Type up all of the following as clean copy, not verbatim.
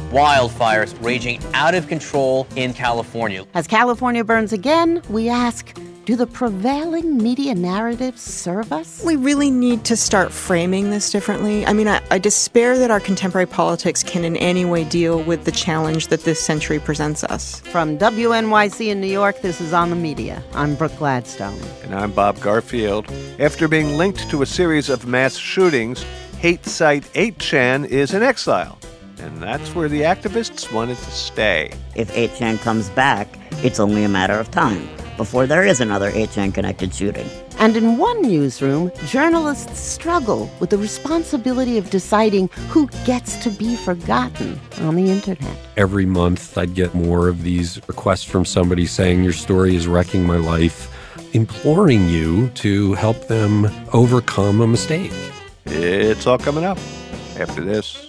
wildfires raging out of control in California. As California burns again, we ask, do the prevailing media narratives serve us? We really need to start framing this differently. I mean, I despair that our contemporary politics can in any way deal with the challenge that this century presents us. From WNYC in New York, this is On the Media. I'm Brooke Gladstone. And I'm Bob Garfield. After being linked to a series of mass shootings, hate site 8chan is in exile. And that's where the activists wanted to stay. If 8chan comes back, it's only a matter of time before there is another 8chan-connected shooting. And in one newsroom, journalists struggle with the responsibility of deciding who gets to be forgotten on the internet. Every month, I'd get more of these requests from somebody saying, your story is wrecking my life, imploring you to help them overcome a mistake. It's all coming up after this.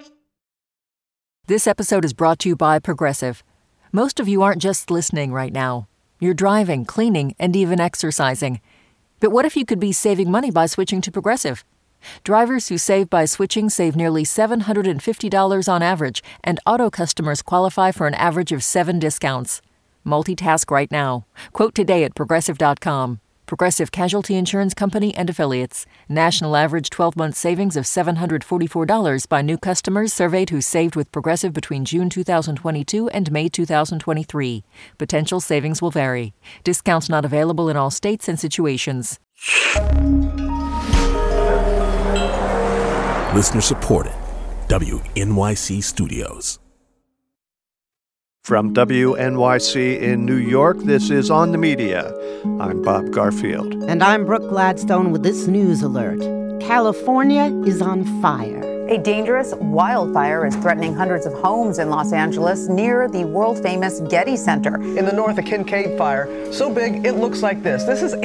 This episode is brought to you by Progressive. Most of you aren't just listening right now. You're driving, cleaning, and even exercising. But what if you could be saving money by switching to Progressive? Drivers who save by switching save nearly $750 on average, and auto customers qualify for an average of 7 discounts. Multitask right now. Quote today at Progressive.com. Progressive Casualty Insurance Company and Affiliates. National average 12-month savings of $744 by new customers surveyed who saved with Progressive between June 2022 and May 2023. Potential savings will vary. Discounts not available in all states and situations. Listener supported. WNYC Studios. From WNYC in New York, this is On the Media. I'm Bob Garfield. And I'm Brooke Gladstone with this news alert. California is on fire. A dangerous wildfire is threatening hundreds of homes in Los Angeles near the world-famous Getty Center. In the north, a Kincade fire, so big it looks like this. This is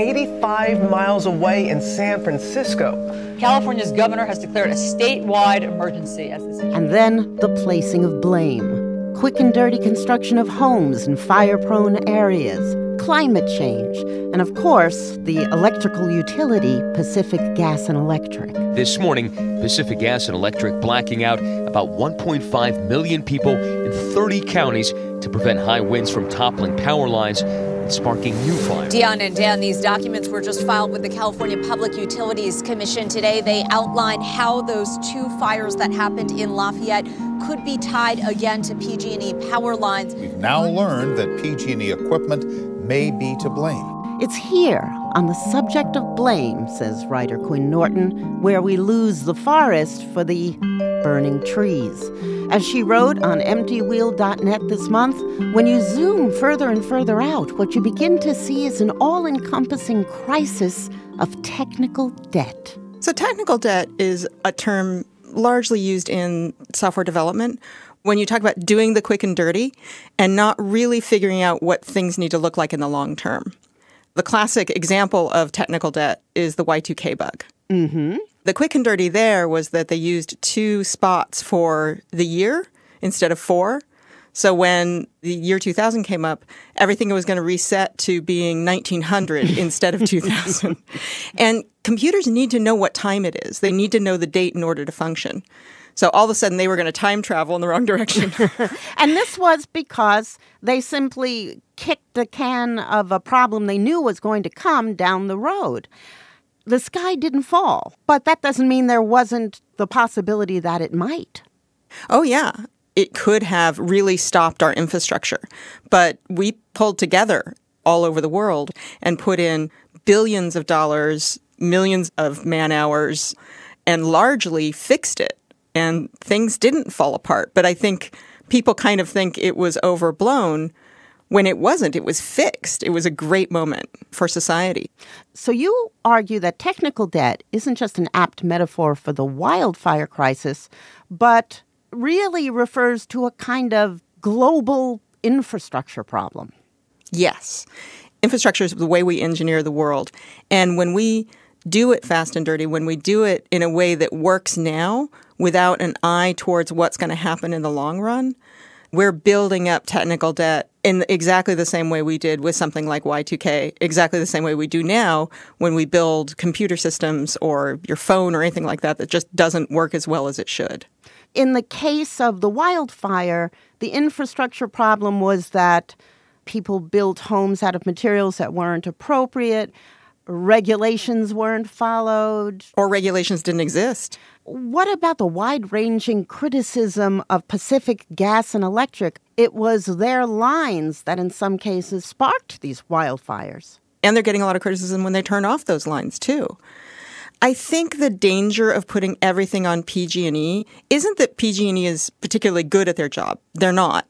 85 miles away in San Francisco. California's governor has declared a statewide emergency as this. And then the placing of blame. Quick and dirty construction of homes in fire-prone areas, climate change, and of course, the electrical utility Pacific Gas and Electric. This morning, Pacific Gas and Electric blacking out about 1.5 million people in 30 counties to prevent high winds from toppling power lines and sparking new fires. Dion and Dan, these documents were just filed with the California Public Utilities Commission today. They outline how those 2 fires that happened in Lafayette could be tied again to PG&E power lines. We've now learned that PG&E equipment may be to blame. It's here, on the subject of blame, says writer Quinn Norton, where we lose the forest for the burning trees. As she wrote on EmptyWheel.net this month, when you zoom further and further out, what you begin to see is an all-encompassing crisis of technical debt. So technical debt is a term largely used in software development when you talk about doing the quick and dirty and not really figuring out what things need to look like in the long term. The classic example of technical debt is the Y2K bug. Mm-hmm. The quick and dirty there was that they used 2 spots for the year instead of 4. So when the year 2000 came up, everything was going to reset to being 1900 instead of 2000. And computers need to know what time it is. They need to know the date in order to function. So all of a sudden, they were going to time travel in the wrong direction. And this was because they simply kicked the can of a problem they knew was going to come down the road. The sky didn't fall, but that doesn't mean there wasn't the possibility that it might. Oh, yeah. It could have really stopped our infrastructure. But we pulled together all over the world and put in billions of dollars, millions of man hours, and largely fixed it. And things didn't fall apart. But I think people kind of think it was overblown when it wasn't. It was fixed. It was a great moment for society. So you argue that technical debt isn't just an apt metaphor for the wildfire crisis, but really refers to a kind of global infrastructure problem. Yes. Infrastructure is the way we engineer the world. And when we do it fast and dirty, when we do it in a way that works now without an eye towards what's going to happen in the long run, we're building up technical debt in exactly the same way we did with something like Y2K, exactly the same way we do now when we build computer systems or your phone or anything like that that just doesn't work as well as it should. In the case of the wildfire, the infrastructure problem was that people built homes out of materials that weren't appropriate, regulations weren't followed. Or regulations didn't exist. What about the wide-ranging criticism of Pacific Gas and Electric? It was their lines that in some cases sparked these wildfires. And they're getting a lot of criticism when they turn off those lines, too. I think the danger of putting everything on PG&E isn't that PG&E is particularly good at their job. They're not.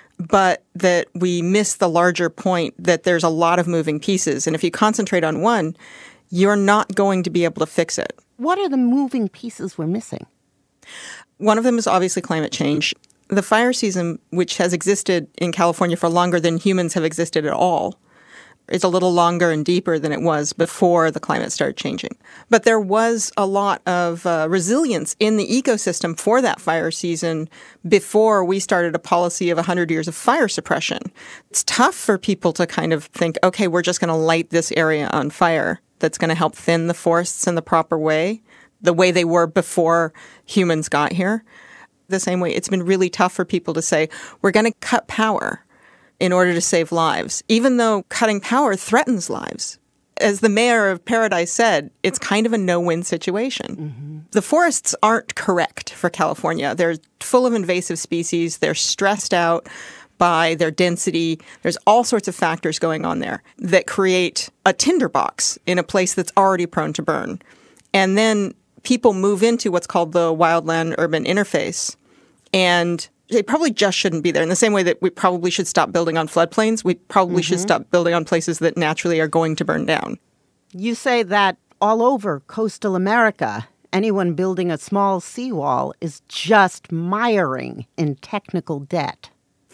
But that we miss the larger point that there's a lot of moving pieces. And if you concentrate on one, you're not going to be able to fix it. What are the moving pieces we're missing? One of them is obviously climate change. The fire season, which has existed in California for longer than humans have existed at all, is a little longer and deeper than it was before the climate started changing. But there was a lot of resilience in the ecosystem for that fire season before we started a policy of 100 years of fire suppression. It's tough for people to kind of think, okay, we're just going to light this area on fire. That's going to help thin the forests in the proper way, the way they were before humans got here. The same way it's been really tough for people to say, we're going to cut power in order to save lives, even though cutting power threatens lives. As the mayor of Paradise said, it's kind of a no-win situation. Mm-hmm. The forests aren't correct for California. They're full of invasive species. They're stressed out by their density. There's all sorts of factors going on there that create a tinderbox in a place that's already prone to burn. And then people move into what's called the wildland-urban interface, and they probably just shouldn't be there. In the same way that we probably should stop building on floodplains, we probably should stop building on places that naturally are going to burn down. You say that all over coastal America, anyone building a small seawall is just miring in technical debt.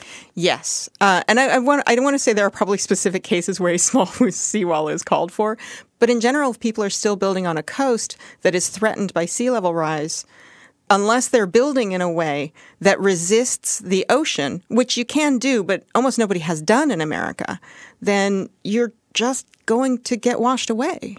Yes. And I don't want to say there are probably specific cases where a small seawall is called for. But in general, if people are still building on a coast that is threatened by sea level rise, unless they're building in a way that resists the ocean, which you can do, but almost nobody has done in America, then you're just going to get washed away.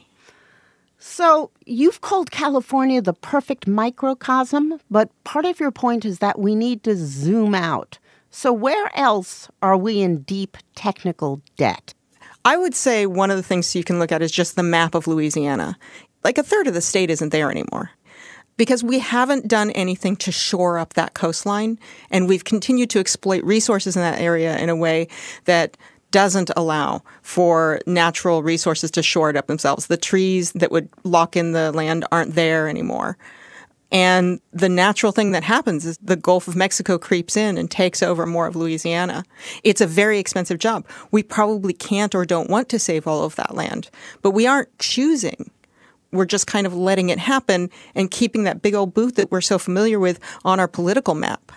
So you've called California the perfect microcosm, but part of your point is that we need to zoom out. So where else are we in deep technical debt? I would say one of the things you can look at is just the map of Louisiana. Like a third of the state isn't there anymore because we haven't done anything to shore up that coastline, and we've continued to exploit resources in that area in a way that doesn't allow for natural resources to shore it up themselves. The trees that would lock in the land aren't there anymore. And the natural thing that happens is the Gulf of Mexico creeps in and takes over more of Louisiana. It's a very expensive job. We probably can't or don't want to save all of that land, but we aren't choosing. We're just kind of letting it happen and keeping that big old booth that we're so familiar with on our political map.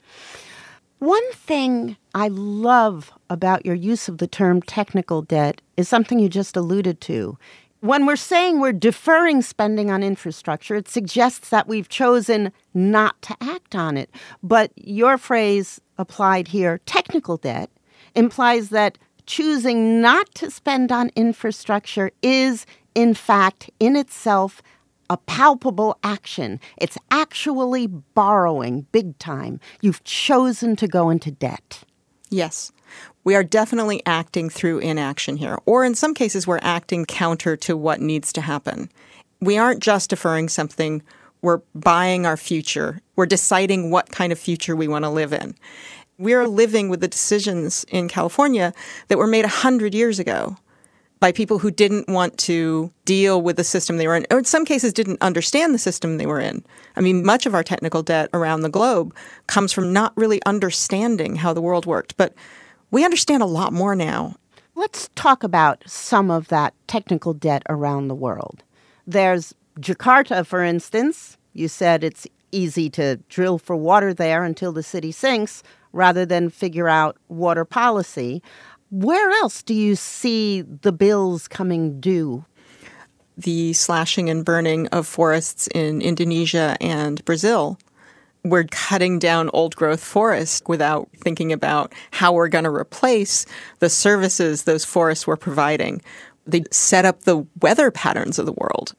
One thing I love about your use of the term technical debt is something you just alluded to. When we're saying we're deferring spending on infrastructure, it suggests that we've chosen not to act on it. But your phrase applied here, technical debt, implies that choosing not to spend on infrastructure is, in fact, in itself, a palpable action. It's actually borrowing big time. You've chosen to go into debt. Yes. We are definitely acting through inaction here. Or in some cases, we're acting counter to what needs to happen. We aren't just deferring something. We're buying our future. We're deciding what kind of future we want to live in. We're living with the decisions in California that were made 100 years ago by people who didn't want to deal with the system they were in, or in some cases didn't understand the system they were in. I mean, much of our technical debt around the globe comes from not really understanding how the world worked. But we understand a lot more now. Let's talk about some of that technical debt around the world. There's Jakarta, for instance. You said it's easy to drill for water there until the city sinks rather than figure out water policy. Where else do you see the bills coming due? The slashing and burning of forests in Indonesia and Brazil. We're cutting down old-growth forests without thinking about how we're going to replace the services those forests were providing. They set up the weather patterns of the world.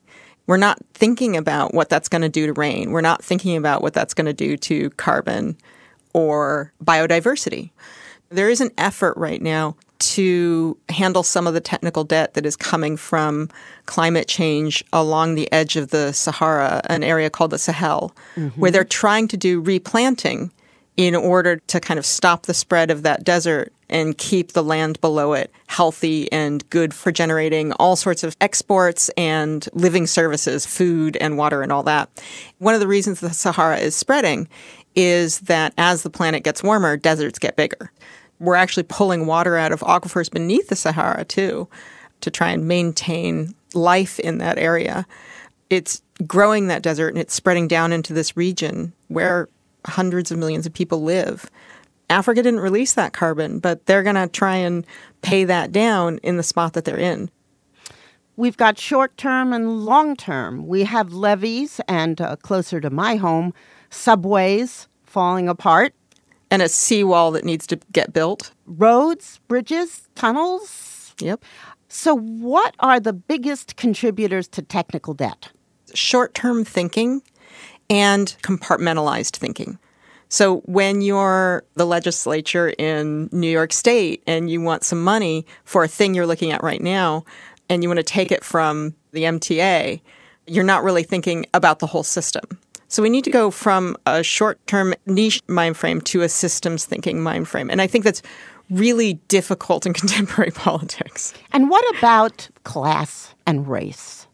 We're not thinking about what that's going to do to rain. We're not thinking about what that's going to do to carbon or biodiversity. There is an effort right now to handle some of the technical debt that is coming from climate change along the edge of the Sahara, an area called the Sahel, where they're trying to do replanting in order to kind of stop the spread of that desert and keep the land below it healthy and good for generating all sorts of exports and living services, food and water and all that. One of the reasons the Sahara is spreading is that as the planet gets warmer, deserts get bigger. We're actually pulling water out of aquifers beneath the Sahara, too, to try and maintain life in that area. It's growing that desert, and it's spreading down into this region where hundreds of millions of people live. Africa didn't release that carbon, but they're going to try and pay that down in the spot that they're in. We've got short-term and long-term. We have levees and, closer to my home, subways falling apart. And a seawall that needs to get built. Roads, bridges, tunnels. Yep. So what are the biggest contributors to technical debt? Short-term thinking and compartmentalized thinking. So when you're the legislature in New York State and you want some money for a thing you're looking at right now and you want to take it from the MTA, you're not really thinking about the whole system. So we need to go from a short-term niche mind frame to a systems thinking mind frame. And I think that's really difficult in contemporary politics. And what about class and race?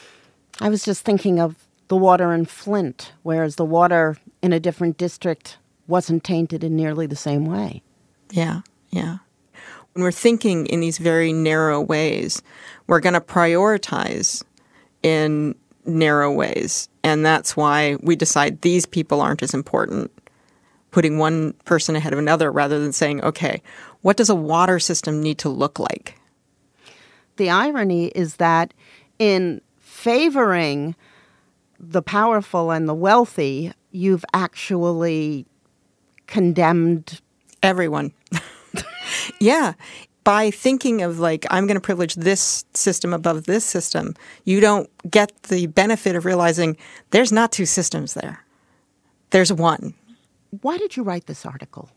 I was just thinking of the water in Flint, whereas the water in a different district wasn't tainted in nearly the same way. Yeah. When we're thinking in these very narrow ways, we're going to prioritize in narrow ways. And that's why we decide these people aren't as important, putting one person ahead of another rather than saying, okay, what does a water system need to look like? The irony is that in favoring the powerful and the wealthy, you've actually condemned everyone. Yeah. By thinking of like, I'm going to privilege this system above this system, you don't get the benefit of realizing there's not two systems there. There's one. Why did you write this article?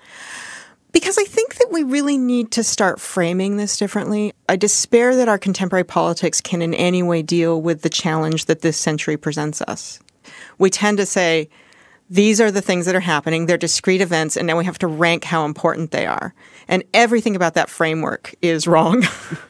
Because I think that we really need to start framing this differently. I despair that our contemporary politics can in any way deal with the challenge that this century presents us. We tend to say, these are the things that are happening. They're discrete events, and now we have to rank how important they are. And everything about that framework is wrong.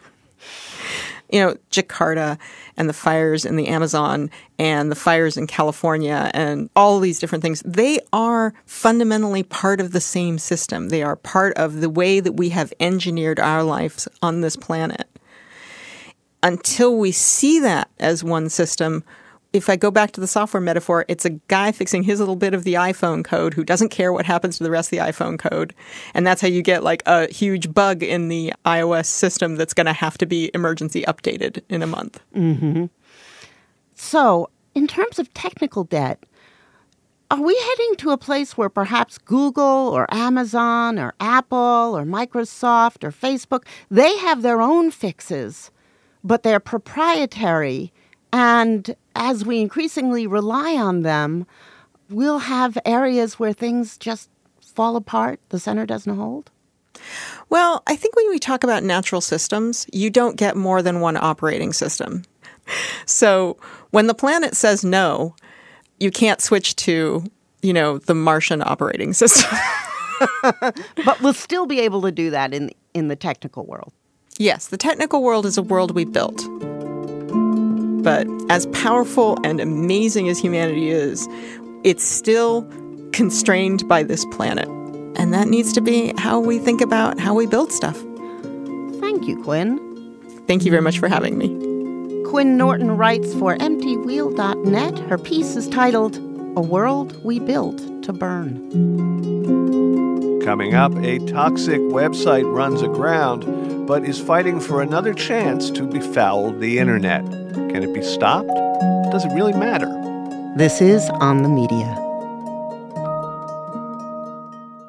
Jakarta and the fires in the Amazon and the fires in California and all these different things, they are fundamentally part of the same system. They are part of the way that we have engineered our lives on this planet. Until we see that as one system, if I go back to the software metaphor, it's a guy fixing his little bit of the iPhone code who doesn't care what happens to the rest of the iPhone code. And that's how you get like a huge bug in the iOS system that's going to have to be emergency updated in a month. Mm-hmm. So, in terms of technical debt, are we heading to a place where perhaps Google or Amazon or Apple or Microsoft or Facebook, they have their own fixes, but they're proprietary? And as we increasingly rely on them, we'll have areas where things just fall apart, the center doesn't hold? Well, I think when we talk about natural systems, you don't get more than one operating system. So when the planet says no, you can't switch to, the Martian operating system. But we'll still be able to do that in the technical world. Yes, the technical world is a world we built. But as powerful and amazing as humanity is, it's still constrained by this planet. And that needs to be how we think about how we build stuff. Thank you, Quinn. Thank you very much for having me. Quinn Norton writes for EmptyWheel.net. Her piece is titled, A World We Built to Burn. Coming up, a toxic website runs aground, but is fighting for another chance to befoul the internet. Can it be stopped? Does it really matter? This is On the Media.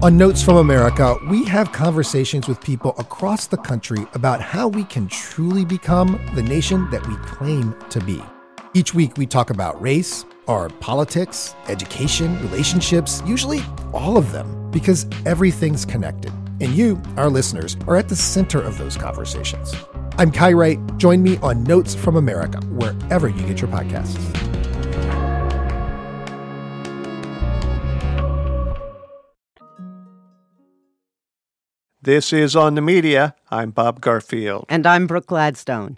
On Notes from America, we have conversations with people across the country about how we can truly become the nation that we claim to be. Each week, we talk about race, or politics, education, relationships, usually all of them, because everything's connected. And you, our listeners, are at the center of those conversations. I'm Kai Wright. Join me on Notes from America, wherever you get your podcasts. This is On the Media. I'm Bob Garfield. And I'm Brooke Gladstone.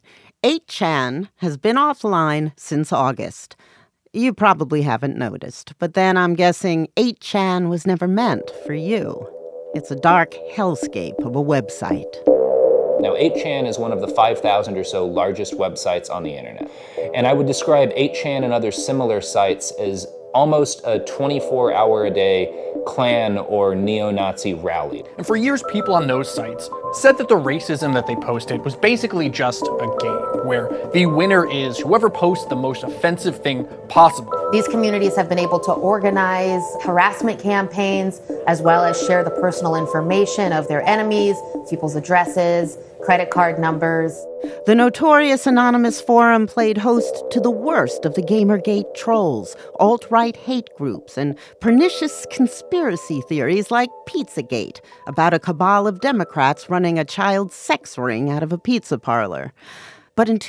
8chan has been offline since August. You probably haven't noticed, but then I'm guessing 8chan was never meant for you. It's a dark hellscape of a website. Now, 8chan is one of the 5,000 or so largest websites on the internet. And I would describe 8chan and other similar sites as almost a 24-hour-a-day Klan or neo-Nazi rally. And for years, people on those sites said that the racism that they posted was basically just a game, where the winner is whoever posts the most offensive thing possible. These communities have been able to organize harassment campaigns, as well as share the personal information of their enemies, people's addresses, credit card numbers. The notorious Anonymous Forum played host to the worst of the Gamergate trolls, alt-right hate groups, and pernicious conspiracy theories like Pizzagate, about a cabal of Democrats running a child sex ring out of a pizza parlor. But in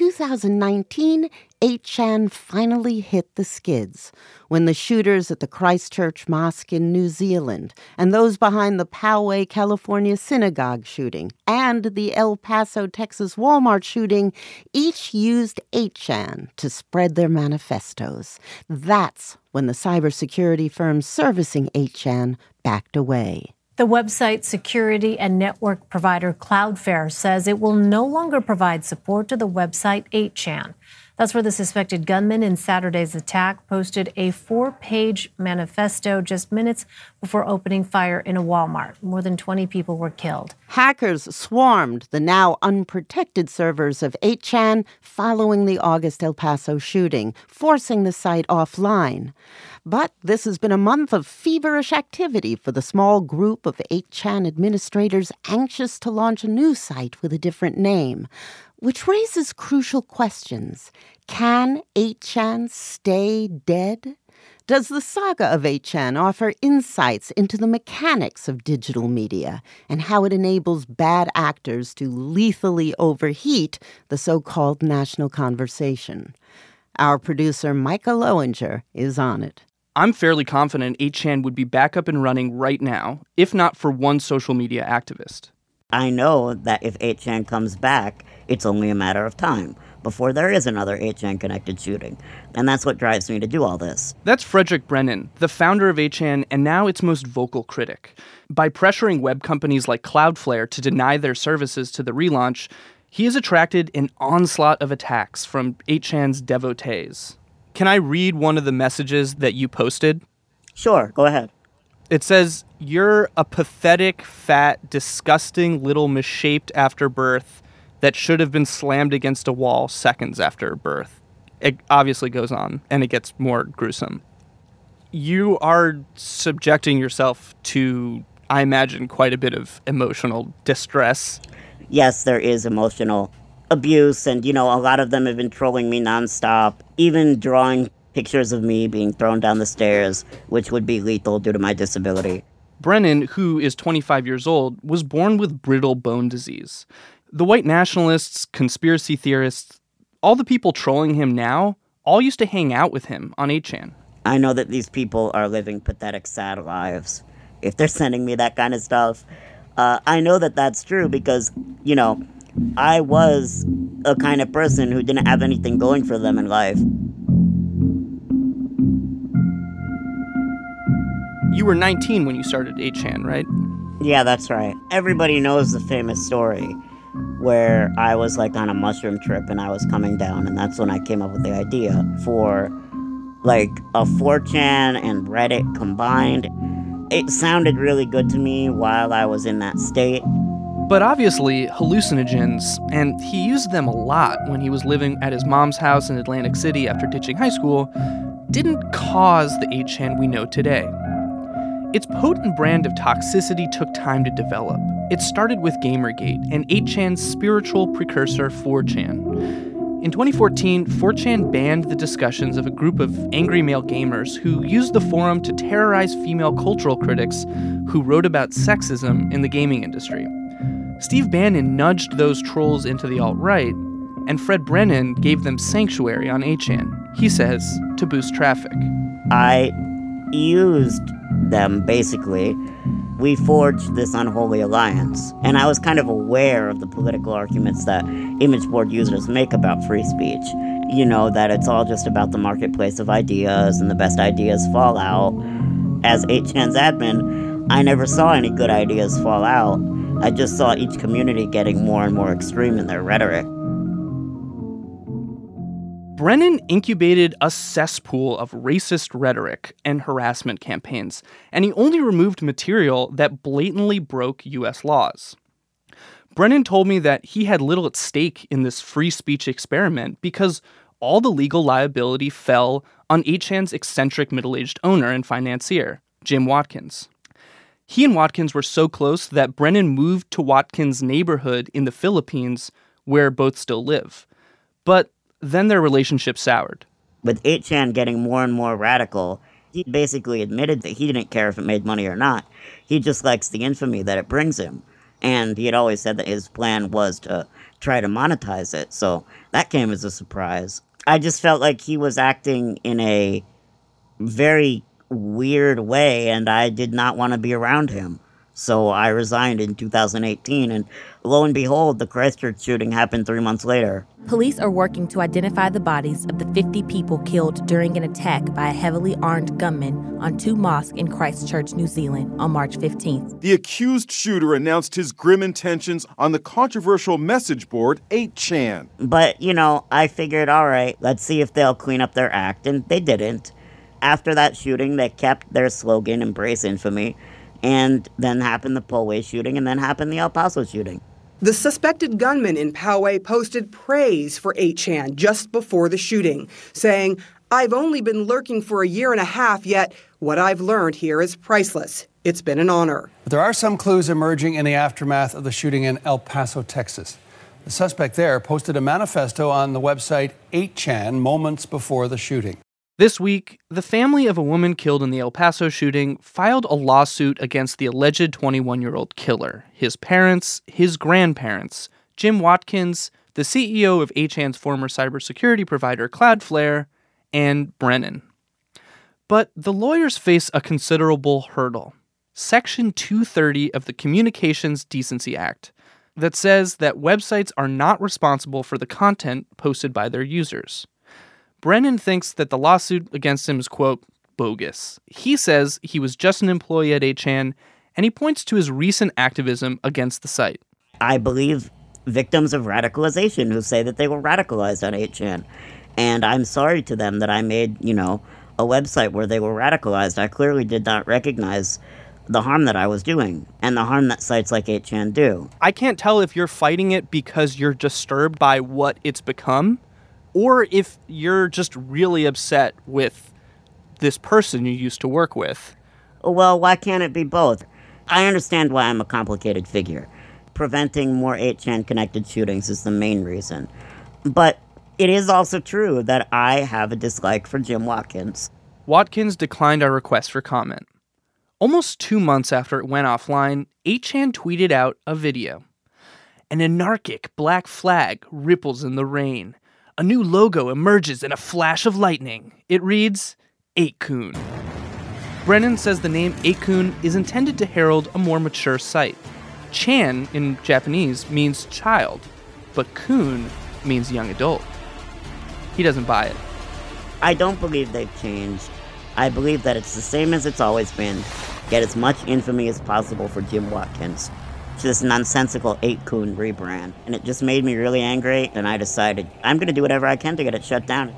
2019, 8chan finally hit the skids when the shooters at the Christchurch Mosque in New Zealand and those behind the Poway, California synagogue shooting and the El Paso, Texas Walmart shooting each used 8chan to spread their manifestos. That's when the cybersecurity firm servicing 8chan backed away. The website security and network provider Cloudflare says it will no longer provide support to the website 8chan. That's where the suspected gunman in Saturday's attack posted a 4-page manifesto just minutes before opening fire in a Walmart. More than 20 people were killed. Hackers swarmed the now unprotected servers of 8chan following the August El Paso shooting, forcing the site offline. But this has been a month of feverish activity for the small group of 8chan administrators anxious to launch a new site with a different name, which raises crucial questions. Can 8chan stay dead? Does the saga of 8chan offer insights into the mechanics of digital media and how it enables bad actors to lethally overheat the so-called national conversation? Our producer, Micah Lowinger, is on it. I'm fairly confident 8chan would be back up and running right now, if not for one social media activist. I know that if 8chan comes back, it's only a matter of time before there is another 8chan-connected shooting. And that's what drives me to do all this. That's Frederick Brennan, the founder of 8chan and now its most vocal critic. By pressuring web companies like Cloudflare to deny their services to the relaunch, he has attracted an onslaught of attacks from 8chan's devotees. Can I read one of the messages that you posted? Sure, go ahead. It says, "You're a pathetic, fat, disgusting little misshaped after birth that should have been slammed against a wall seconds after birth." It obviously goes on, and it gets more gruesome. You are subjecting yourself to, I imagine, quite a bit of emotional distress. Yes, there is emotional abuse, and, a lot of them have been trolling me nonstop, even drawing pictures of me being thrown down the stairs, which would be lethal due to my disability. Brennan, who is 25 years old, was born with brittle bone disease. The white nationalists, conspiracy theorists, all the people trolling him now, all used to hang out with him on 8chan. I know that these people are living pathetic, sad lives. If they're sending me that kind of stuff, I know that that's true because, I was a kind of person who didn't have anything going for them in life. You were 19 when you started 8chan, right? Yeah, that's right. Everybody knows the famous story where I was on a mushroom trip and I was coming down, and that's when I came up with the idea for a 4chan and Reddit combined. It sounded really good to me while I was in that state. But obviously, hallucinogens, and he used them a lot when he was living at his mom's house in Atlantic City after ditching high school, didn't cause the 8chan we know today. Its potent brand of toxicity took time to develop. It started with Gamergate and 8chan's spiritual precursor 4chan. In 2014, 4chan banned the discussions of a group of angry male gamers who used the forum to terrorize female cultural critics who wrote about sexism in the gaming industry. Steve Bannon nudged those trolls into the alt-right, and Fred Brennan gave them sanctuary on 8chan, he says, to boost traffic. I used them, basically. We forged this unholy alliance, and I was kind of aware of the political arguments that image board users make about free speech. You know, that it's all just about the marketplace of ideas, and the best ideas fall out. As 8chan's admin, I never saw any good ideas fall out. I just saw each community getting more and more extreme in their rhetoric. Brennan incubated a cesspool of racist rhetoric and harassment campaigns, and he only removed material that blatantly broke U.S. laws. Brennan told me that he had little at stake in this free speech experiment because all the legal liability fell on 8chan's eccentric middle-aged owner and financier, Jim Watkins. He and Watkins were so close that Brennan moved to Watkins' neighborhood in the Philippines, where both still live. But then their relationship soured. With 8chan getting more and more radical, he basically admitted that he didn't care if it made money or not. He just likes the infamy that it brings him. And he had always said that his plan was to try to monetize it, so that came as a surprise. I just felt like he was acting in a very weird way, and I did not want to be around him. So I resigned in 2018, and lo and behold, the Christchurch shooting happened 3 months later. Police are working to identify the bodies of the 50 people killed during an attack by a heavily armed gunman on 2 mosques in Christchurch, New Zealand on March 15th. The accused shooter announced his grim intentions on the controversial message board 8chan. But, I figured, all right, let's see if they'll clean up their act, and they didn't. After that shooting, they kept their slogan, Embrace Infamy, and then happened the Poway shooting, and then happened the El Paso shooting. The suspected gunman in Poway posted praise for 8chan just before the shooting, saying, "I've only been lurking for a year and a half, yet what I've learned here is priceless. It's been an honor." But there are some clues emerging in the aftermath of the shooting in El Paso, Texas. The suspect there posted a manifesto on the website 8chan moments before the shooting. This week, the family of a woman killed in the El Paso shooting filed a lawsuit against the alleged 21-year-old killer, his parents, his grandparents, Jim Watkins, the CEO of 8chan's former cybersecurity provider Cloudflare, and Brennan. But the lawyers face a considerable hurdle. Section 230 of the Communications Decency Act that says that websites are not responsible for the content posted by their users. Brennan thinks that the lawsuit against him is, quote, bogus. He says he was just an employee at 8chan, and he points to his recent activism against the site. I believe victims of radicalization who say that they were radicalized on 8chan. And I'm sorry to them that I made, a website where they were radicalized. I clearly did not recognize the harm that I was doing and the harm that sites like 8chan do. I can't tell if you're fighting it because you're disturbed by what it's become, or if you're just really upset with this person you used to work with. Well, why can't it be both? I understand why I'm a complicated figure. Preventing more 8chan-connected shootings is the main reason. But it is also true that I have a dislike for Jim Watkins. Watkins declined our request for comment. Almost 2 months after it went offline, 8chan tweeted out a video. An anarchic black flag ripples in the rain. A new logo emerges in a flash of lightning. It reads, 8kun. Brennan says the name 8kun is intended to herald a more mature site. Chan in Japanese means child, but kun means young adult. He doesn't buy it. I don't believe they've changed. I believe that it's the same as it's always been. Get as much infamy as possible for Jim Watkins. It's this nonsensical 8kun rebrand. And it just made me really angry, and I decided I'm going to do whatever I can to get it shut down.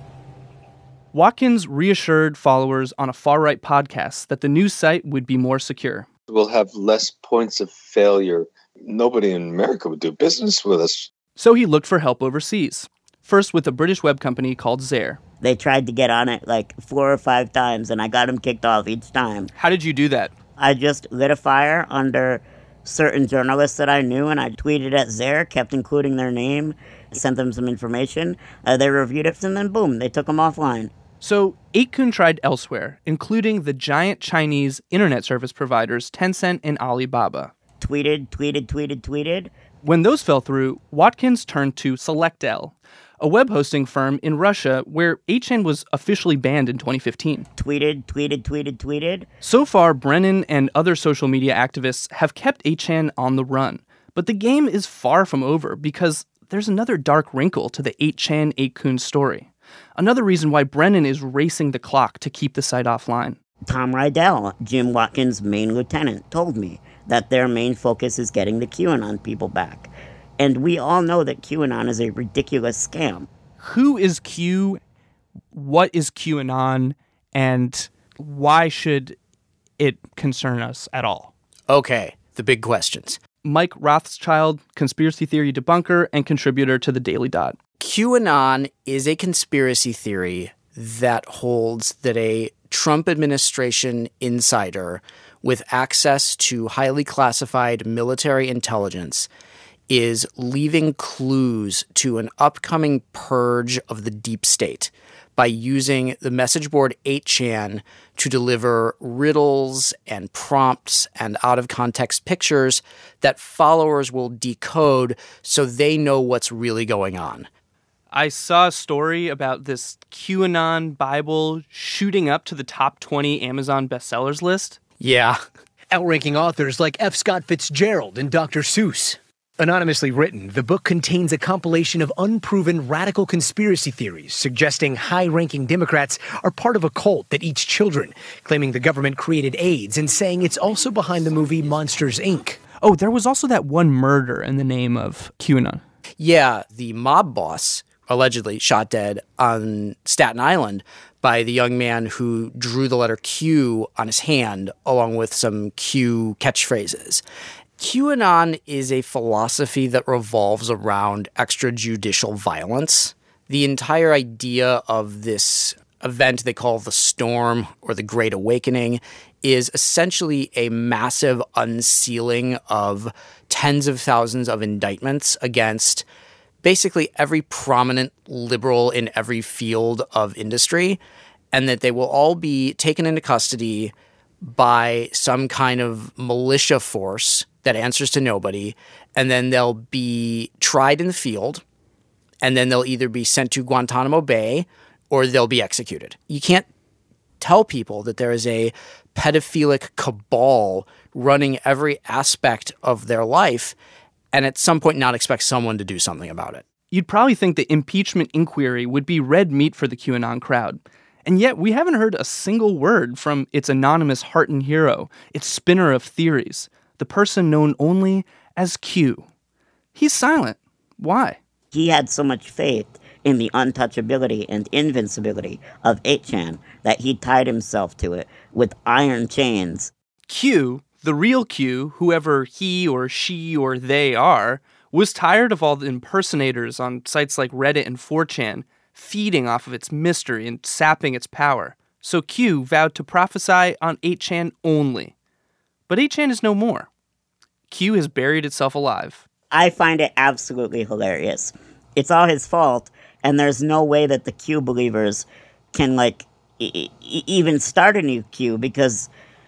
Watkins reassured followers on a far-right podcast that the new site would be more secure. We'll have less points of failure. Nobody in America would do business with us. So he looked for help overseas. First with a British web company called Zaire. They tried to get on it like 4 or 5 times, and I got them kicked off each time. How did you do that? I just lit a fire under certain journalists that I knew, and I tweeted at Zaire, kept including their name, sent them some information. They reviewed it, and then boom, they took them offline. So 8kun tried elsewhere, including the giant Chinese internet service providers Tencent and Alibaba. Tweeted. When those fell through, Watkins turned to Selectel, a web hosting firm in Russia where 8chan was officially banned in 2015. Tweeted. So far, Brennan and other social media activists have kept 8chan on the run. But the game is far from over because there's another dark wrinkle to the 8chan 8kun story. Another reason why Brennan is racing the clock to keep the site offline. Tom Rydell, Jim Watkins' main lieutenant, told me that their main focus is getting the QAnon people back. And we all know that QAnon is a ridiculous scam. Who is Q? What is QAnon? And why should it concern us at all? Okay, the big questions. Mike Rothschild, conspiracy theory debunker and contributor to The Daily Dot. QAnon is a conspiracy theory that holds that a Trump administration insider with access to highly classified military intelligence is leaving clues to an upcoming purge of the deep state by using the message board 8chan to deliver riddles and prompts and out-of-context pictures that followers will decode so they know what's really going on. I saw a story about this QAnon Bible shooting up to the top 20 Amazon bestsellers list. Yeah. Outranking authors like F. Scott Fitzgerald and Dr. Seuss. Anonymously written, the book contains a compilation of unproven radical conspiracy theories suggesting high-ranking Democrats are part of a cult that eats children, claiming the government created AIDS and saying it's also behind the movie Monsters, Inc. Oh, there was also that one murder in the name of QAnon. Yeah, the mob boss allegedly shot dead on Staten Island by the young man who drew the letter Q on his hand along with some Q catchphrases. QAnon is a philosophy that revolves around extrajudicial violence. The entire idea of this event they call the Storm or the Great Awakening is essentially a massive unsealing of tens of thousands of indictments against basically every prominent liberal in every field of industry, and that they will all be taken into custody by some kind of militia force that answers to nobody, and then they'll be tried in the field, and then they'll either be sent to Guantanamo Bay or they'll be executed. You can't tell people that there is a pedophilic cabal running every aspect of their life and at some point not expect someone to do something about it. You'd probably think the impeachment inquiry would be red meat for the QAnon crowd. And yet we haven't heard a single word from its anonymous heart and hero, its spinner of theories, the person known only as Q. He's silent. Why? He had so much faith in the untouchability and invincibility of 8chan that he tied himself to it with iron chains. Q, the real Q, whoever he or she or they are, was tired of all the impersonators on sites like Reddit and 4chan feeding off of its mystery and sapping its power. So Q vowed to prophesy on 8chan only. But 8chan is no more. Q has buried itself alive. I find it absolutely hilarious. It's all his fault, and there's no way that the Q believers can, even start a new Q because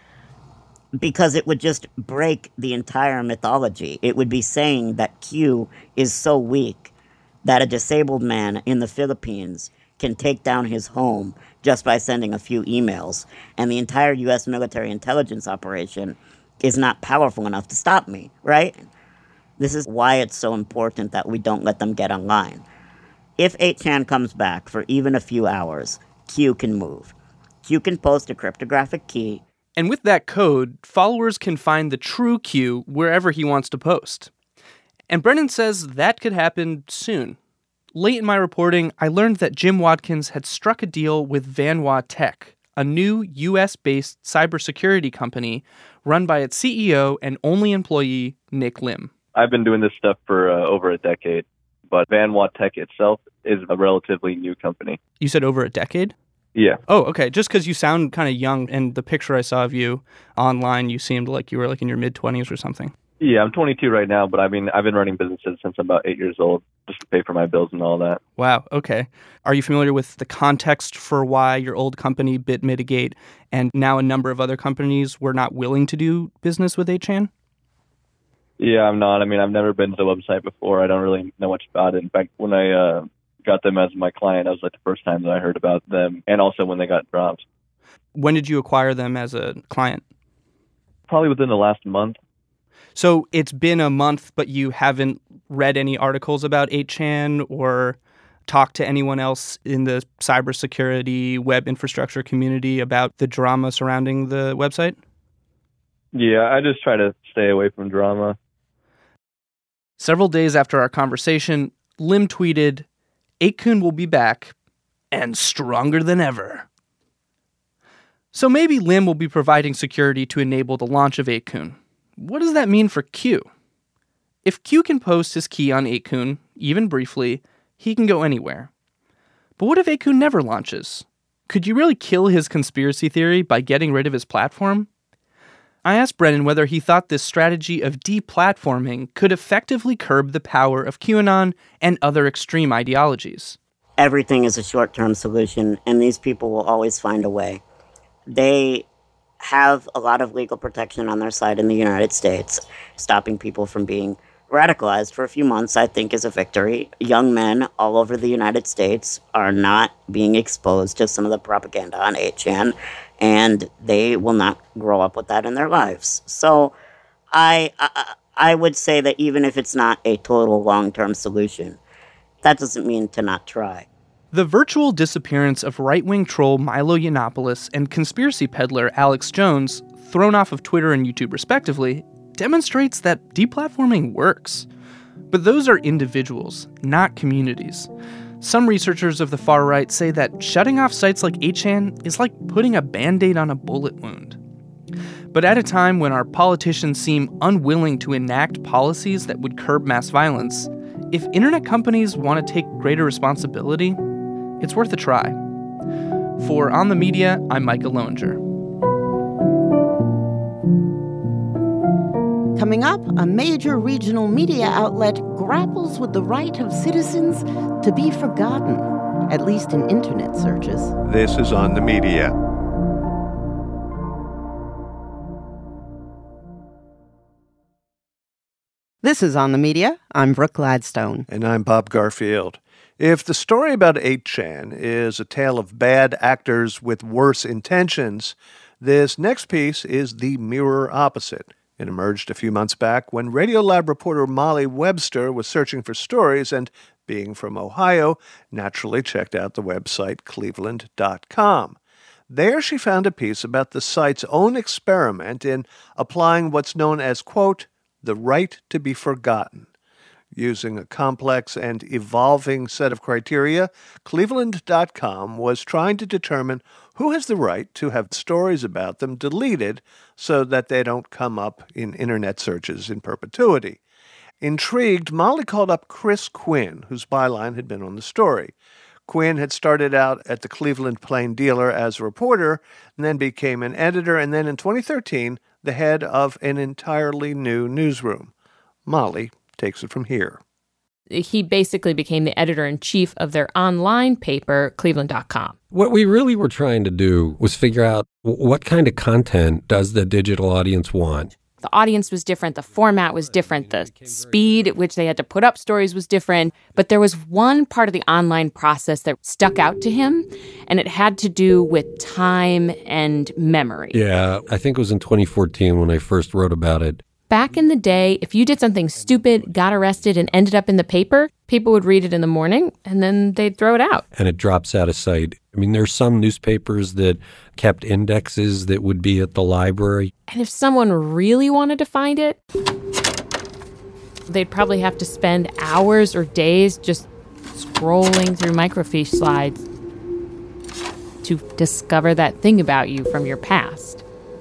it would just break the entire mythology. It would be saying that Q is so weak that a disabled man in the Philippines can take down his home just by sending a few emails, and the entire U.S. military intelligence operation is not powerful enough to stop me, right? This is why it's so important that we don't let them get online. If 8chan comes back for even a few hours, Q can move. Q can post a cryptographic key. And with that code, followers can find the true Q wherever he wants to post. And Brennan says that could happen soon. Late in my reporting, I learned that Jim Watkins had struck a deal with Vanhua Tech, a new US-based cybersecurity company run by its CEO and only employee, Nick Lim. I've been doing this stuff for over a decade. but Vanwa Tech itself is a relatively new company. You said over a decade? Yeah. Oh, okay. Just because you sound kind of young, and the picture I saw of you online, you seemed like you were like in your mid-20s or something. Yeah, I'm 22 right now, but I've been running businesses since I'm about 8 years old, just to pay for my bills and all that. Wow, okay. Are you familiar with the context for why your old company, BitMitigate, and now a number of other companies were not willing to do business with 8chan? Yeah, I'm not. I mean, I've never been to the website before. I don't really know much about it. In fact, when I got them as my client, that was like the first time that I heard about them, and also when they got dropped. When did you acquire them as a client? Probably within the last month. So it's been a month, but you haven't read any articles about 8chan or talked to anyone else in the cybersecurity web infrastructure community about the drama surrounding the website? Yeah, I just try to stay away from drama. Several days after our conversation, Lim tweeted, 8kun will be back and stronger than ever. So maybe Lim will be providing security to enable the launch of 8kun. What does that mean for Q? If Q can post his key on 8kun, even briefly, he can go anywhere. But what if 8kun never launches? Could you really kill his conspiracy theory by getting rid of his platform? I asked Brennan whether he thought this strategy of deplatforming could effectively curb the power of QAnon and other extreme ideologies. Everything is a short-term solution, and these people will always find a way. They have a lot of legal protection on their side in the United States. Stopping people from being radicalized for a few months, I think, is a victory. Young men all over the United States are not being exposed to some of the propaganda on 8chan, and they will not grow up with that in their lives. So I would say that even if it's not a total long-term solution, that doesn't mean to not try. The virtual disappearance of right-wing troll Milo Yiannopoulos and conspiracy peddler Alex Jones, thrown off of Twitter and YouTube respectively, demonstrates that deplatforming works. But those are individuals, not communities. Some researchers of the far right say that shutting off sites like 8chan is like putting a Band-Aid on a bullet wound. But at a time when our politicians seem unwilling to enact policies that would curb mass violence, if internet companies want to take greater responsibility, it's worth a try. For On the Media, I'm Micah Loewinger. Coming up, a major regional media outlet grapples with the right of citizens to be forgotten, at least in internet searches. This is On the Media. This is On the Media. I'm Brooke Gladstone. And I'm Bob Garfield. If the story about 8chan is a tale of bad actors with worse intentions, this next piece is the mirror opposite. It emerged a few months back when Radiolab reporter Molly Webster was searching for stories and, being from Ohio, naturally checked out the website cleveland.com. There she found a piece about the site's own experiment in applying what's known as, quote, the right to be forgotten. Using a complex and evolving set of criteria, Cleveland.com was trying to determine who has the right to have stories about them deleted so that they don't come up in internet searches in perpetuity. Intrigued, Molly called up Chris Quinn, whose byline had been on the story. Quinn had started out at the Cleveland Plain Dealer as a reporter, and then became an editor, and then in 2013, the head of an entirely new newsroom. Molly takes it from here. He basically became the editor-in-chief of their online paper, Cleveland.com. What we really were trying to do was figure out what kind of content does the digital audience want. The audience was different, the format was different, the speed at which they had to put up stories was different, but there was one part of the online process that stuck out to him, and it had to do with time and memory. Yeah, I think it was in 2014 when I first wrote about it. Back in the day, if you did something stupid, got arrested, and ended up in the paper, people would read it in the morning, and then they'd throw it out. And it drops out of sight. I mean, there's some newspapers that kept indexes that would be at the library. And if someone really wanted to find it, they'd probably have to spend hours or days just scrolling through microfiche slides to discover that thing about you from your past.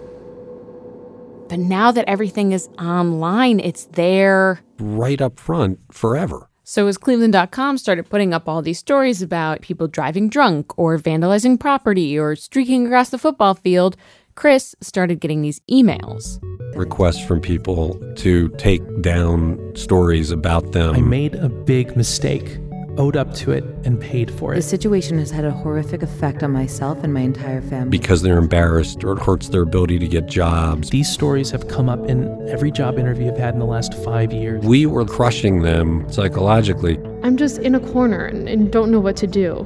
But now that everything is online, it's there. Right up front, forever. So as Cleveland.com started putting up all these stories about people driving drunk or vandalizing property or streaking across the football field, Chris started getting these emails. Requests from people to take down stories about them. I made a big mistake, owed up to it, and paid for it. The situation has had a horrific effect on myself and my entire family. Because they're embarrassed or it hurts their ability to get jobs. These stories have come up in every job interview I've had in the last 5 years. We were crushing them psychologically. I'm just in a corner and don't know what to do.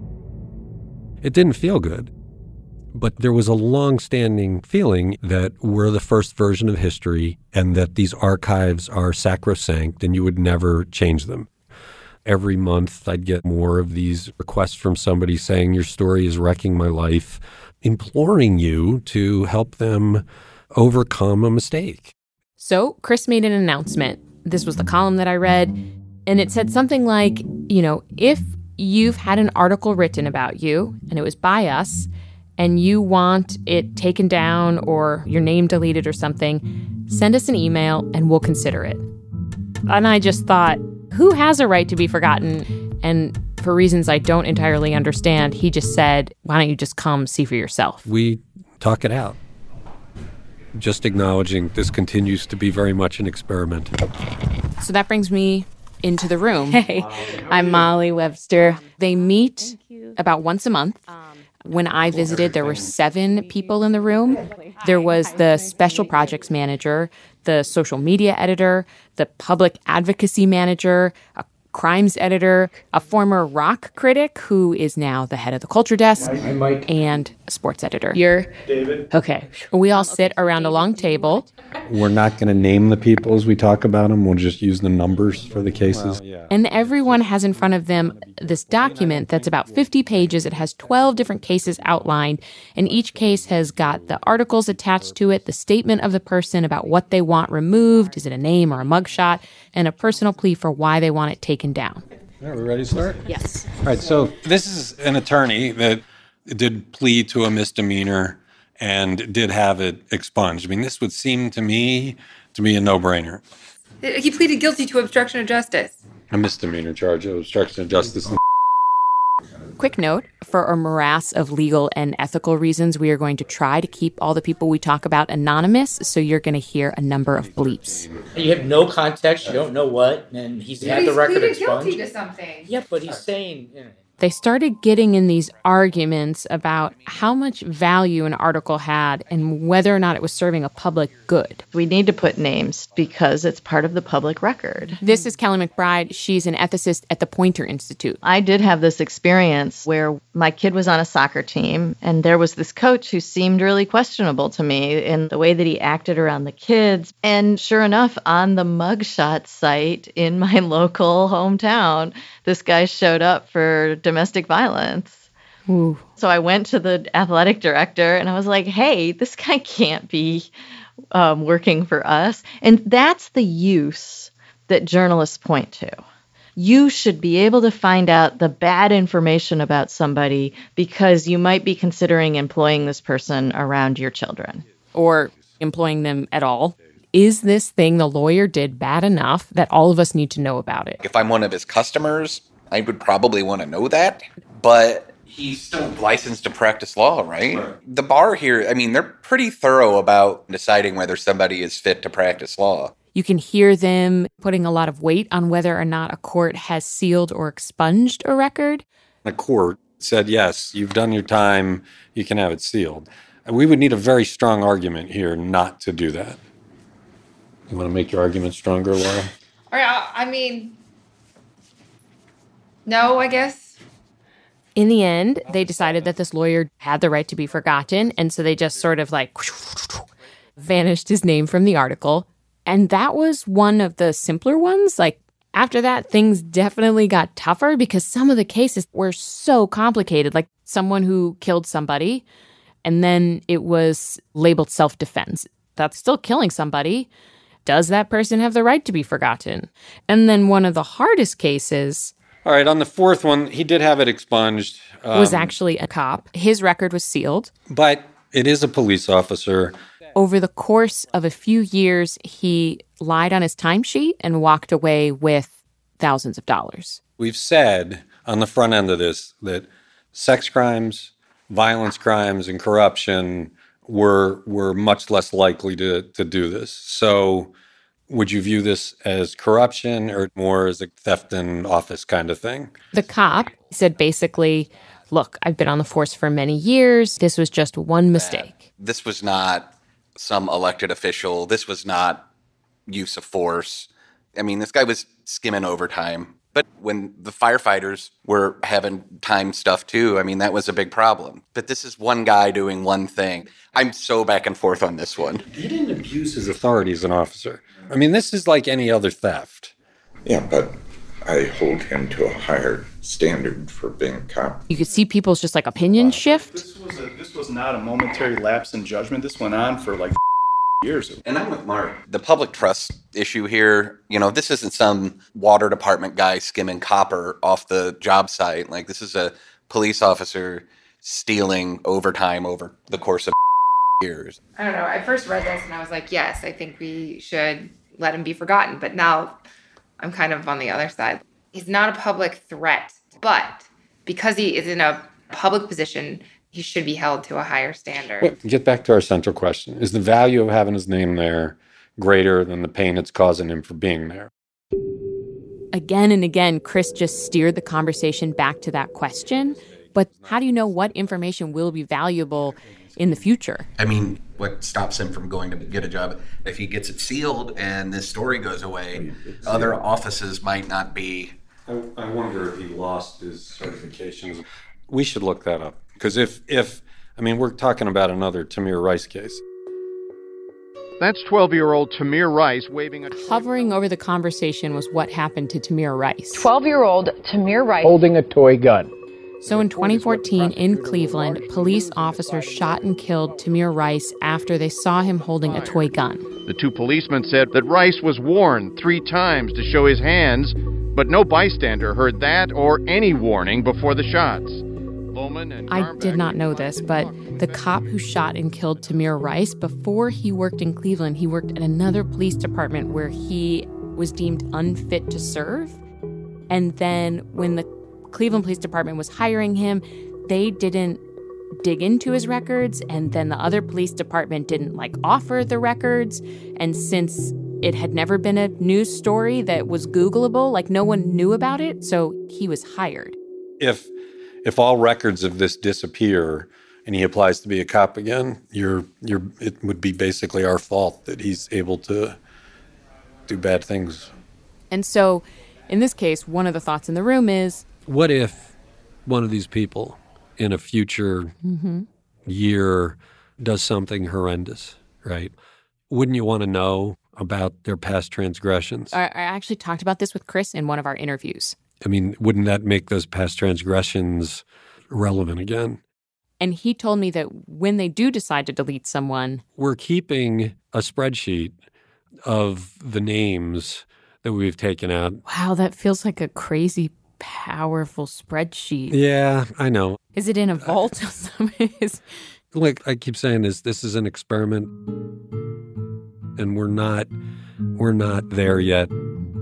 It didn't feel good. But there was a long-standing feeling that we're the first version of history and that these archives are sacrosanct and you would never change them. Every month I'd get more of these requests from somebody saying, your story is wrecking my life, imploring you to help them overcome a mistake. So Chris made an announcement. This was the column that I read, and it said something like, if you've had an article written about you and it was by us, and you want it taken down or your name deleted or something, send us an email and we'll consider it. And I just thought, who has a right to be forgotten? And for reasons I don't entirely understand, he just said, why don't you just come see for yourself? We talk it out. Just acknowledging this continues to be very much an experiment. So that brings me into the room. Hey, I'm Molly Webster. They meet about once a month. When I visited, there were 7 people in the room. There was the special projects manager, the social media editor, the public advocacy manager, a crimes editor, a former rock critic who is now the head of the culture desk, and a sports editor. You're David. Okay. We all sit around a long table. We're not going to name the people as we talk about them. We'll just use the numbers for the cases. And everyone has in front of them this document that's about 50 pages. It has 12 different cases outlined, and each case has got the articles attached to it, the statement of the person about what they want removed, is it a name or a mugshot, and a personal plea for why they want it taken down. Are we ready to start? Yes. All right, so this is an attorney that did plead to a misdemeanor and did have it expunged. I mean, this would seem to me to be a no-brainer. He pleaded guilty to obstruction of justice. A misdemeanor charge of obstruction of justice. Quick note, for a morass of legal and ethical reasons, we are going to try to keep all the people we talk about anonymous, so you're going to hear a number of bleeps. You have no context, you don't know what, and he's had the record expunged. Guilty to something. Yeah, but he's saying... They started getting in these arguments about how much value an article had and whether or not it was serving a public good. We need to put names because it's part of the public record. This is Kelly McBride. She's an ethicist at the Poynter Institute. I did have this experience where my kid was on a soccer team, and there was this coach who seemed really questionable to me in the way that he acted around the kids. And sure enough, on the mugshot site in my local hometown, this guy showed up for domestic violence. Ooh. So I went to the athletic director and I was like, hey, this guy can't be working for us. And that's the use that journalists point to. You should be able to find out the bad information about somebody because you might be considering employing this person around your children. Or employing them at all. Is this thing the lawyer did bad enough that all of us need to know about it? If I'm one of his customers, I would probably want to know that. But he's still licensed to practice law, right? The bar here, I mean, they're pretty thorough about deciding whether somebody is fit to practice law. You can hear them putting a lot of weight on whether or not a court has sealed or expunged a record. The court said, yes, you've done your time, you can have it sealed. We would need a very strong argument here not to do that. You want to make your argument stronger, Laura? I mean, no, I guess. In the end, they decided that this lawyer had the right to be forgotten, and so they just sort of like vanished his name from the article. And that was one of the simpler ones. Like, after that, things definitely got tougher because some of the cases were so complicated. Like someone who killed somebody, and then it was labeled self-defense. That's still killing somebody. Does that person have the right to be forgotten? And then one of the hardest cases... All right, on the fourth one, he did have it expunged. Was actually a cop. His record was sealed. But it is a police officer. Over the course of a few years, he lied on his timesheet and walked away with thousands of dollars. We've said on the front end of this that sex crimes, violence crimes, and corruption were much less likely to do this. So would you view this as corruption or more as a theft in office kind of thing? The cop said basically, look, I've been on the force for many years. This was just one mistake. This was not some elected official. This was not use of force. I mean, this guy was skimming overtime. But when the firefighters were having time stuff too, I mean, that was a big problem. But this is one guy doing one thing. I'm so back and forth on this one. He didn't abuse his authority as an officer. I mean, this is like any other theft. Yeah, but I hold him to a higher standard for being a cop. You could see people's just like opinions shift. This was not a momentary lapse in judgment. This went on for like years. And I'm with Mark. The public trust issue here, this isn't some water department guy skimming copper off the job site. Like, this is a police officer stealing overtime over the course of years. I don't know. I first read this and I was like, yes, I think we should let him be forgotten. But now I'm kind of on the other side. He's not a public threat, but because he is in a public position, he should be held to a higher standard. Well, get back to our central question. Is the value of having his name there greater than the pain it's causing him for being there? Again and again, Chris just steered the conversation back to that question. But how do you know what information will be valuable in the future? I mean, what stops him from going to get a job? If he gets it sealed and this story goes away, other offices might not be. I wonder if he lost his certifications. We should look that up. Because we're talking about another Tamir Rice case. That's 12-year-old Tamir Rice waving a... Hovering over the conversation was what happened to Tamir Rice. 12-year-old Tamir Rice... holding a toy gun. So in 2014, in Cleveland, police officers shot and killed Tamir Rice after they saw him holding a toy gun. The two policemen said that Rice was warned 3 times to show his hands, but no bystander heard that or any warning before the shots. I did not know this, but the cop who shot and killed Tamir Rice, before he worked in Cleveland, he worked at another police department where he was deemed unfit to serve. And then when the Cleveland Police Department was hiring him, they didn't dig into his records, and then the other police department didn't offer the records. And since it had never been a news story that was Googleable, no one knew about it, so he was hired. If all records of this disappear and he applies to be a cop again, it would be basically our fault that he's able to do bad things. And so, in this case, one of the thoughts in the room is, what if one of these people in a future year does something horrendous, right? Wouldn't you want to know about their past transgressions? I actually talked about this with Chris in one of our interviews. I mean, wouldn't that make those past transgressions relevant again? And he told me that when they do decide to delete someone... We're keeping a spreadsheet of the names that we've taken out. Wow, that feels like a crazy, powerful spreadsheet. Yeah, I know. Is it in a vault? Like I keep saying, this is an experiment, and we're not there yet.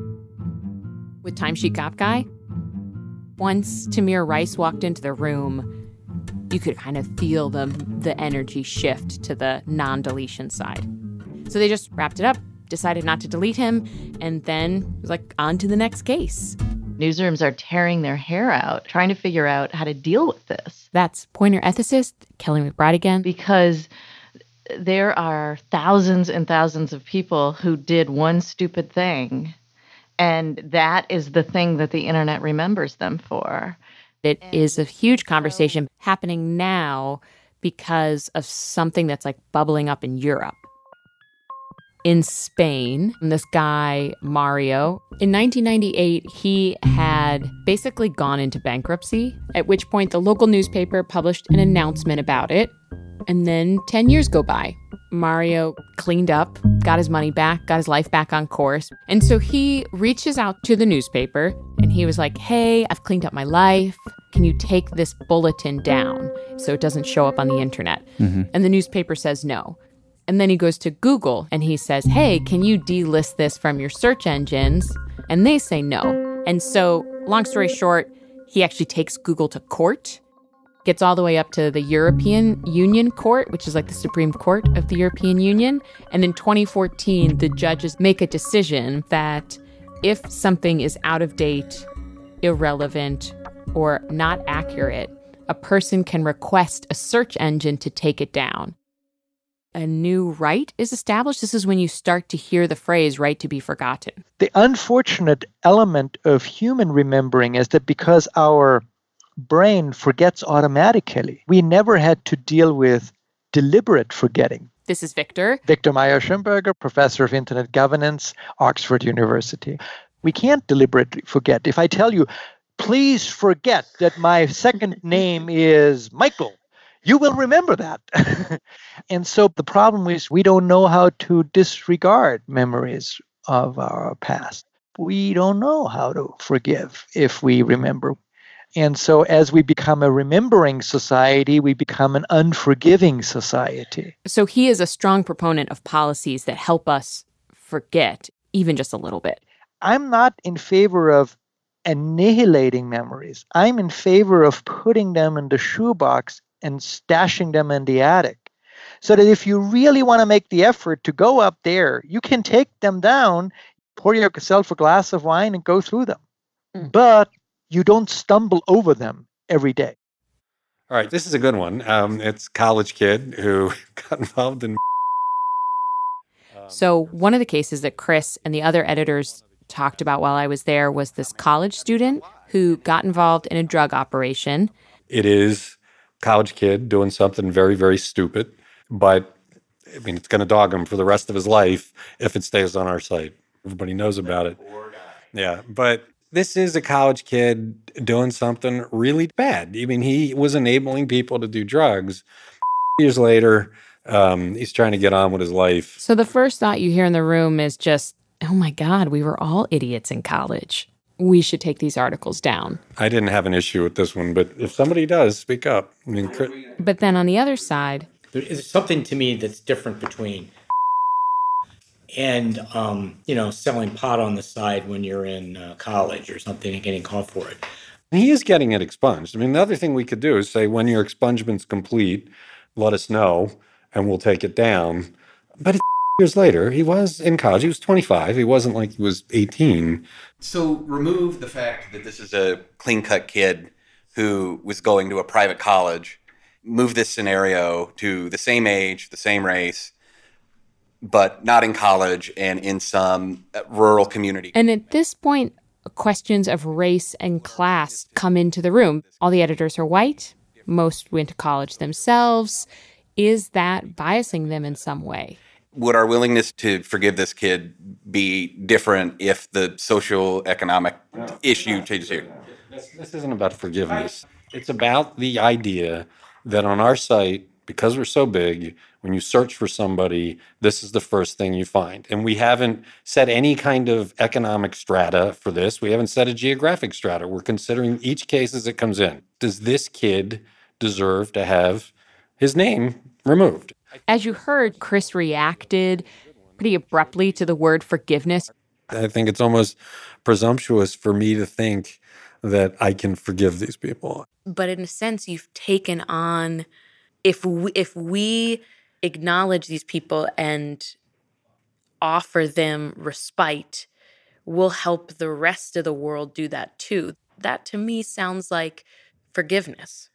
With Timesheet Cop Guy, once Tamir Rice walked into the room, you could kind of feel the energy shift to the non-deletion side. So they just wrapped it up, decided not to delete him, and then it was on to the next case. Newsrooms are tearing their hair out, trying to figure out how to deal with this. That's Poynter ethicist Kelly McBride again. Because there are thousands and thousands of people who did one stupid thing, and that is the thing that the internet remembers them for. It is a huge conversation happening now because of something that's bubbling up in Europe. In Spain, this guy, Mario, in 1998, he had basically gone into bankruptcy, at which point the local newspaper published an announcement about it. And then 10 years go by. Mario cleaned up, got his money back, got his life back on course. And so he reaches out to the newspaper and he was like, hey, I've cleaned up my life. Can you take this bulletin down so it doesn't show up on the internet? Mm-hmm. And the newspaper says no. And then he goes to Google and he says, hey, can you delist this from your search engines? And they say no. And so, long story short, he actually takes Google to court, gets all the way up to the European Union Court, which is like the Supreme Court of the European Union. And in 2014, the judges make a decision that if something is out of date, irrelevant, or not accurate, a person can request a search engine to take it down. A new right is established. This is when you start to hear the phrase right to be forgotten. The unfortunate element of human remembering is that because our brain forgets automatically, we never had to deal with deliberate forgetting. This is Victor. Victor Meyer-Schönberger, professor of internet governance, Oxford University. We can't deliberately forget. If I tell you, please forget that my second name is Michael, you will remember that. And so the problem is we don't know how to disregard memories of our past. We don't know how to forgive if we remember. And so as we become a remembering society, we become an unforgiving society. So he is a strong proponent of policies that help us forget, even just a little bit. I'm not in favor of annihilating memories. I'm in favor of putting them in the shoebox and stashing them in the attic. So that if you really want to make the effort to go up there, you can take them down, pour yourself a glass of wine and go through them. But you don't stumble over them every day. All right, this is a good one. It's a college kid who got involved in... So one of the cases that Chris and the other editors talked about while I was there was this college student who got involved in a drug operation. It is a college kid doing something very, very stupid, but I mean, it's going to dog him for the rest of his life if it stays on our site. Everybody knows about it. Yeah, but this is a college kid doing something really bad. I mean, he was enabling people to do drugs. Years later, he's trying to get on with his life. So the first thought you hear in the room is just, oh my God, we were all idiots in college. We should take these articles down. I didn't have an issue with this one, but if somebody does, speak up. I mean, but then on the other side... There's something to me that's different between and, selling pot on the side when you're in college or something and getting caught for it. He is getting it expunged. I mean, the other thing we could do is say, when your expungement's complete, let us know, and we'll take it down. But years later, he was in college. He was 25. He wasn't like he was 18. So remove the fact that this is a clean-cut kid who was going to a private college. Move this scenario to the same age, the same race, but not in college and in some rural community. And at this point, questions of race and class come into the room. All the editors are white. Most went to college themselves. Is that biasing them in some way? Would our willingness to forgive this kid be different if the social economic issue changes here? This isn't about forgiveness. It's about the idea that on our site, because we're so big, when you search for somebody, this is the first thing you find. And we haven't set any kind of economic strata for this. We haven't set a geographic strata. We're considering each case as it comes in. Does this kid deserve to have his name removed? As you heard, Chris reacted pretty abruptly to the word forgiveness. I think it's almost presumptuous for me to think that I can forgive these people. But in a sense, you've taken on, if we acknowledge these people and offer them respite, we'll help the rest of the world do that too. That to me sounds like forgiveness.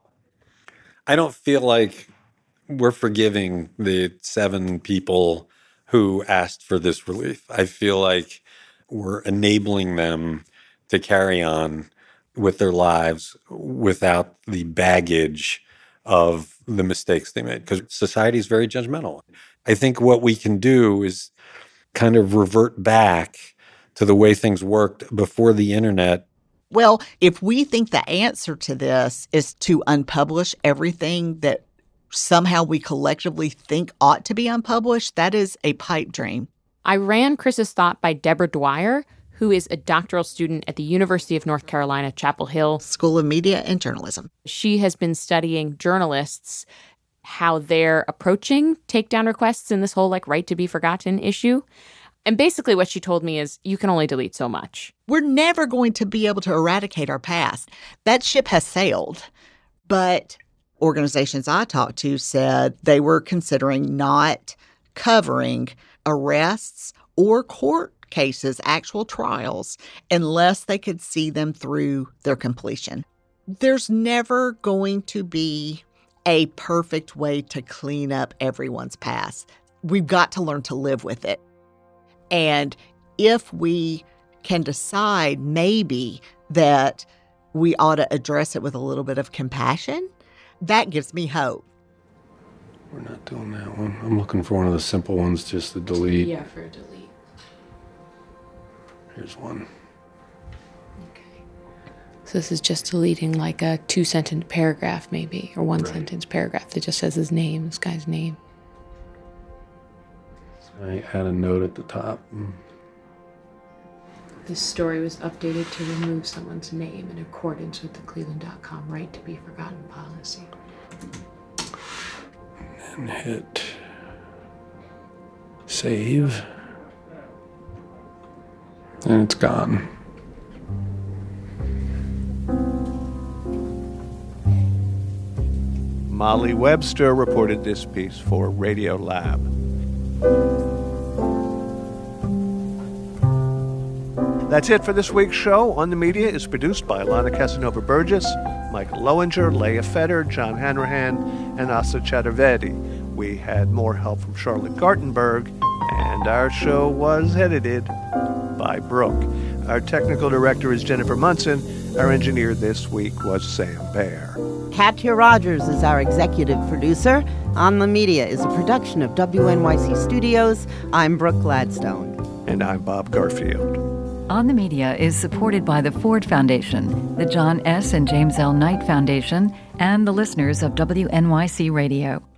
I don't feel like we're forgiving the 7 people who asked for this relief. I feel like we're enabling them to carry on with their lives without the baggage of the mistakes they made, because society is very judgmental. I think what we can do is kind of revert back to the way things worked before the internet. Well, if we think the answer to this is to unpublish everything that somehow we collectively think ought to be unpublished, that is a pipe dream. I ran Chris's thought by Deborah Dwyer, who is a doctoral student at the University of North Carolina, Chapel Hill School of Media and Journalism. She has been studying journalists, how they're approaching takedown requests in this whole right to be forgotten issue. And basically what she told me is you can only delete so much. We're never going to be able to eradicate our past. That ship has sailed. But organizations I talked to said they were considering not covering arrests or court cases, actual trials, unless they could see them through their completion. There's never going to be a perfect way to clean up everyone's past. We've got to learn to live with it. And if we can decide maybe that we ought to address it with a little bit of compassion, that gives me hope. We're not doing that one. I'm looking for one of the simple ones just to delete. Yeah, for a delete. Here's one. So this is just deleting like a 2-sentence paragraph maybe, or 1-sentence paragraph that just says his name, this guy's name. I add a note at the top. This story was updated to remove someone's name in accordance with the Cleveland.com right to be forgotten policy. And hit save. And it's gone. Molly Webster reported this piece for Radiolab. That's it for this week's show. On the Media is produced by Alana Casanova-Burgess, Michael Lowinger, Leah Fetter, John Hanrahan, and Asa Chaturvedi. We had more help from Charlotte Gartenberg, and our show was edited by Brooke. Our technical director is Jennifer Munson. Our engineer this week was Sam Baer. Katya Rogers is our executive producer. On the Media is a production of WNYC Studios. I'm Brooke Gladstone. And I'm Bob Garfield. On the Media is supported by the Ford Foundation, the John S. and James L. Knight Foundation, and the listeners of WNYC Radio.